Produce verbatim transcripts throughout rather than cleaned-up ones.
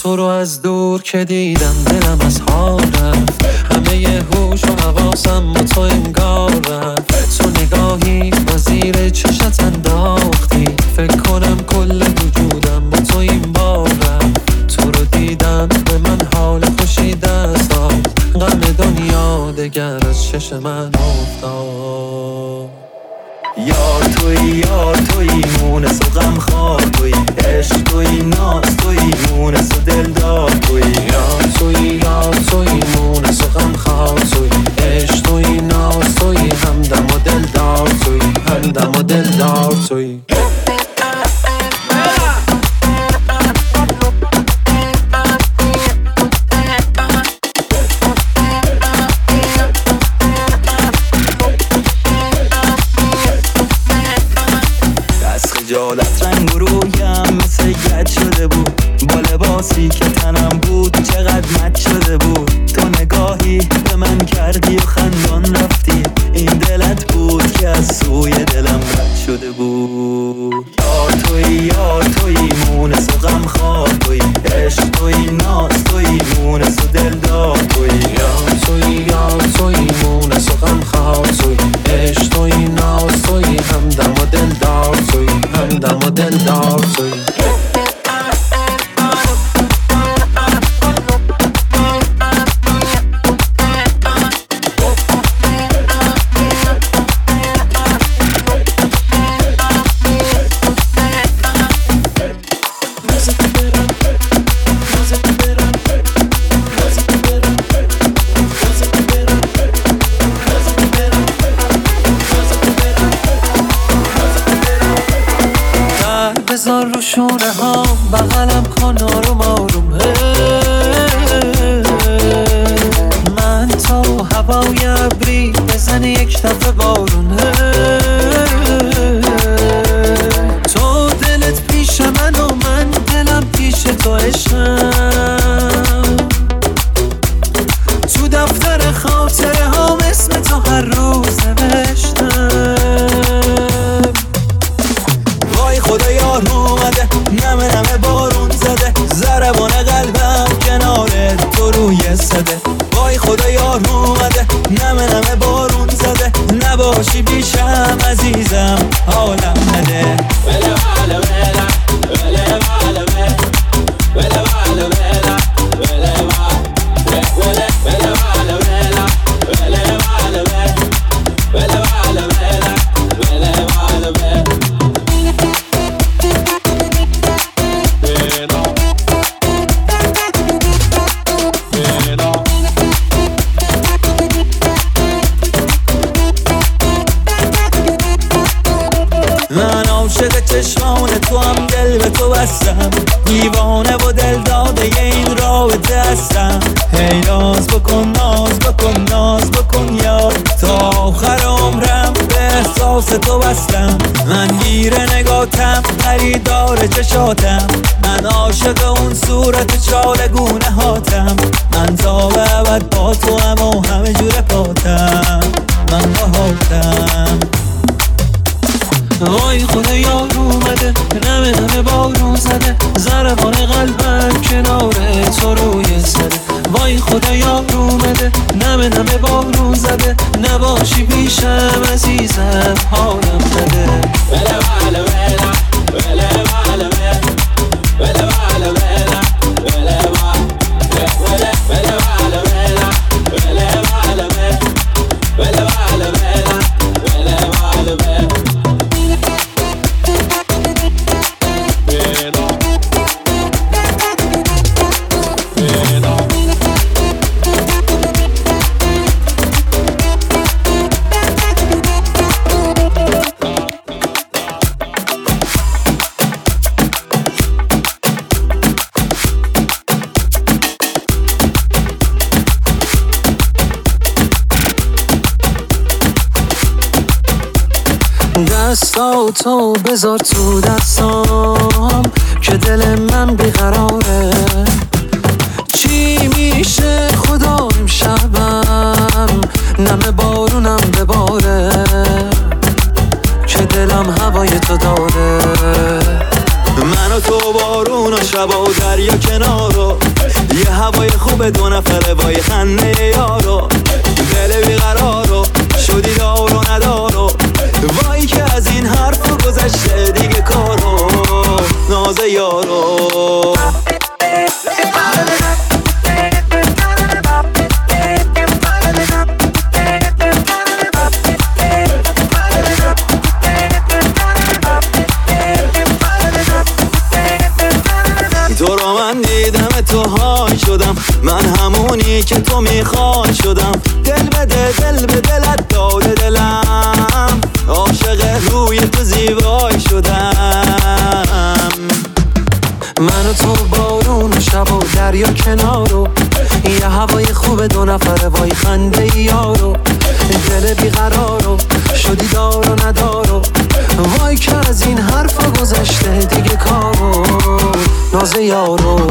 تو رو از دور که دیدم دلم از حال رفت، همه ی هوش و حواسم با تو انگار رفت. تو نگاهی و زیر چشت انداختی، فکر کنم کل وجودم با تو این بار رفت. تو رو دیدم به من حال خوشی دست داد، غم دنیا دگر از چش من افتاد. یار توی یار توی مونس و غم خواه توی، عشق توی ناز توی مونس و دلدار توی. یار توی یار توی مونس و غم خواه توی، عشق توی ناز توی همدم و دلدار توی، همدم و دلدار توی. خجالت رنگ و رویم مثل گد شده بود، با لباسی که تنم بود چقدر مد شده بود. تو نگاهی به من کردی و خندان رفتی، این دلت بود که از سوی دلم رد شده بود. یار توی یار توی مونس و غم خواه توی، عشق توی ناز توی مونس و دلدار توی. یار توی یار توی مونس و غم خواه توی، عشق توی ناز توی همدم و دلدار توی، همدم و دلدار توی. بذار رو شونه ها بغلم کن آروم آروم، من تا هوای ابری بزنی یک دفعه بارون. تو دلت پیش من و من دلم پیش تو عشقم، تو دفتر خاطره ها اسم تو هر روز نوشتم. وای خدا یار اومده، نمه نمه بارون زده، ضربان قلبم کنار تو روی صده. وای خدا یار اومده، نمه نمه بارون زده، نباشی بیشم عزیزم حالم نده. وله وله وله وله وله وله وله وله وله وله وله من عاشق چشمان تو هم دل به تو بستم، دیوانه و دل داده این رابطه هستم. هی ناز بکن ناز بکن ناز بکن یار، تا آخر عمرم به احساس تو بستم. من گیر نگاتم خریدار چشاتم، من عاشق اون صورت چالگونه هاتم. من تا به ابد با تو هم و همه جور پاتم، من با هاتم. وای خدا یار اومده، نمه نمه بارون زده، ضربان قلبم کنار تو روی زده. وای خدا یار اومده، نمه نمه بارون زده، نباشی بیشم عزیزم حالم نده. وله وله وله وله وله وله وله وله وله وله وله دستاتو بذار تو دستام که دل من بیقراره. چی میشه خدا امشبم نمه بارونم بباره، که دلم هوای تو داره. من من و تو بارون و شب و دریا کنارو، یه هوای خوب دو نفره وای خنده یارو، دل بیقرارو شدی دار و ندارو، وای که از این حرف گذشته دیگه کارو، ناز یارو. تو رو من دیدم تو های شدم، من همونی که تو میخوای شدم، دل بده دل به دلت داده دلم، عاشق روی تو زیبای شدم. من و تو بارون و شب و دریا کنارو، یه هوای خوب دو نفره وای خنده یارو، دل بیقرارو شدی دار و ندارو، وای که از این حرفا گذشته دیگه کارو، ناز یارو.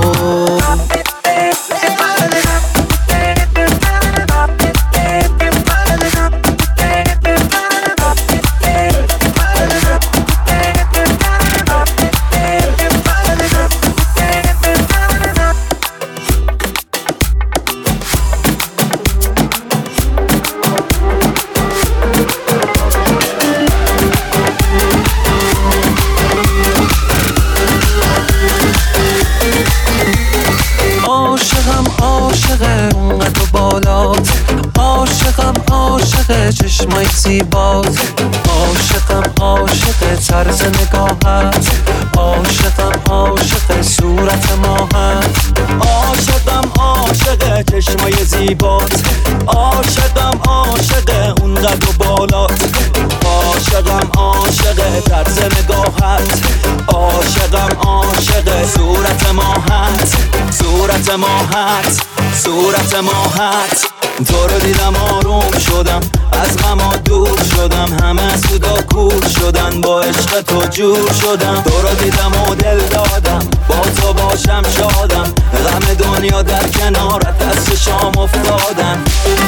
اونقدر بالات، عاشقم عاشق چشمای زیبات، عاشقم عاشق طرز نگاهت، عاشقم عاشق صورت ماهت، عاشقم عاشق چشمای زیبات، عاشقم عاشق اونقدر بالات، عاشقم عاشق طرز نگاهت، عاشقم عاشق صورت ماهت، صورت ماهت، صورت ماهت. تو رو دیدم آروم شدم، از غما دور شدم، همه سودا کور شدن، با عشق تو جور شدم. تو رو دیدم و دل دادم، با تو باشم شادم، غم دنیا در کنارت دست شام افتادن،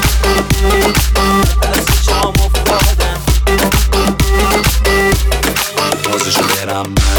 دست شام افتادن. بازشو برم